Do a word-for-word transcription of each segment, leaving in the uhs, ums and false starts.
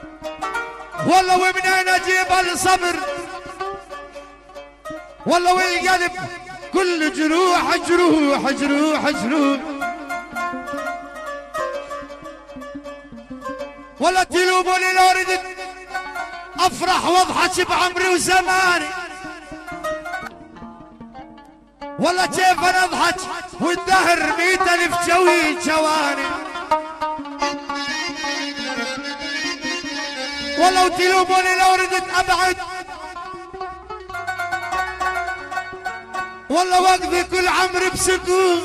والله ومنين اجيب الصبر والله والقلب كل جروح جروح جروح جروح ولا تلوموني لو ردت افرح واضحك بعمري وزماني والله كيف انا اضحك والدهر ميت الف جوي جواني والله تلوموني لو ردت ابعد والله واقضي كل عمري بسكون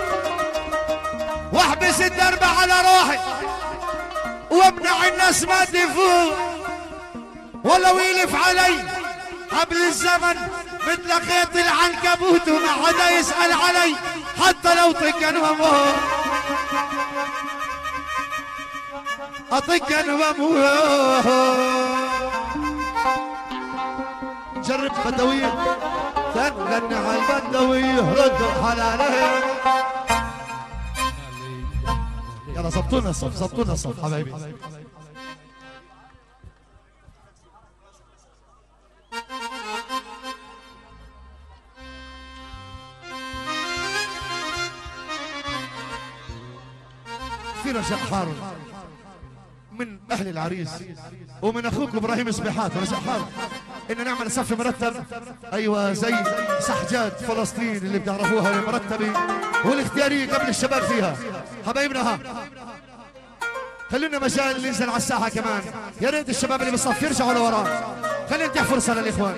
واحبس الدرب على روحي وامنع الناس ما تفوق والله ويلف علي قبل الزمن مثل خيط العنكبوت وما حدا يسأل علي حتى لو طقن واموت اطقن واموت. جرب بدوية تغني على البدوية ردوا حلاله. يلا زبطونا الصف زبطونا الصف حبايبي. في رجاء حارم من اهل العريس ومن اخوك ابراهيم سبيحات رجاء حارم ان نعمل صف مرتب، ايوه زي سحجات فلسطين اللي بتعرفوها المرتبه والاختياريه قبل الشباب فيها. حبايبنا ها خلونا مجال ننزل على الساحه كمان، يا ريت الشباب اللي بالصف يرجعوا لورا، خلينا ندي فرصه للاخوان.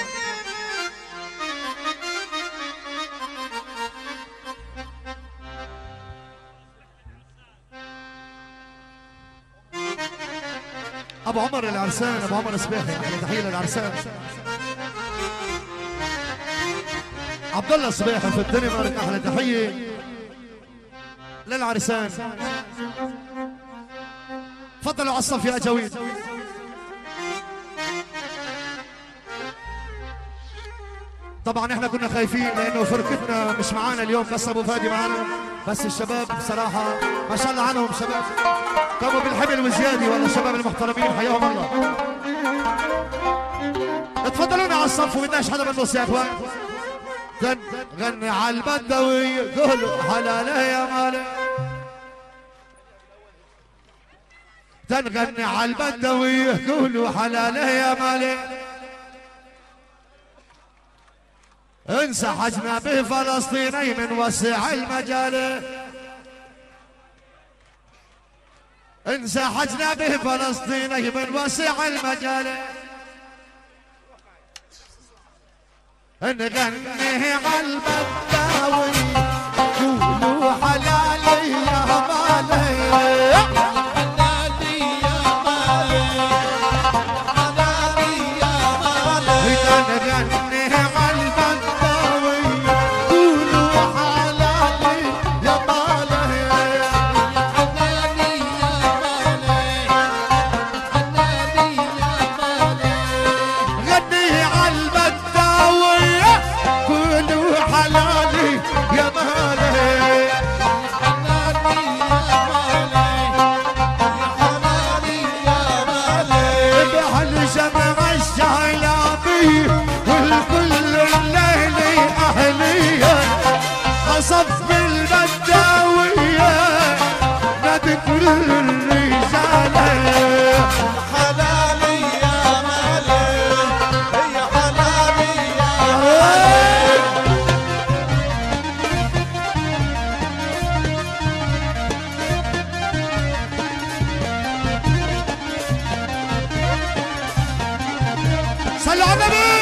ابو عمر العرسان، ابو عمر سبيحي، احلى تحيه للعرسان. عبد الله سبيحي في الدنمارك، احلى تحيه للعرسان. تفضلوا على الصف يا اجاويد. طبعا احنا كنا خايفين لانه فرقتنا مش معانا اليوم، بس ابو فادي معانا، بس الشباب بصراحه ما شاء الله عنهم شباب قاموا بالحمل وزياده، والله الشباب المحترمين حياهم الله. تفضلونا على الصف وبدناش حدا بالنص يا اخوان. غني على البدوي قولوا حلاله يا مالك، تنغني على البدوي قولوا حلاله يا مالك، انسحجنا بفلسطيني من وسع المجال، انسحجنا بفلسطيني من وسع المجال، نغني على البداوي قولوا حلالي يا مالي، حلالي يا مالي، حلالي يا مالي، نغني على البداوي قولوا حلالي يا مالي، حلالي يا مالي، حلالي يا مالي، غني على البداوي قولوا حلالي يا مالي، حلالي يا مالي، حلالي يا مالي، بهالجمع الشعلابي والكل الليل أهلية أصف البداوية نادي كل الرجال، حلالي يا مالي، يا حلالي يا مالي. صلوا على النبي.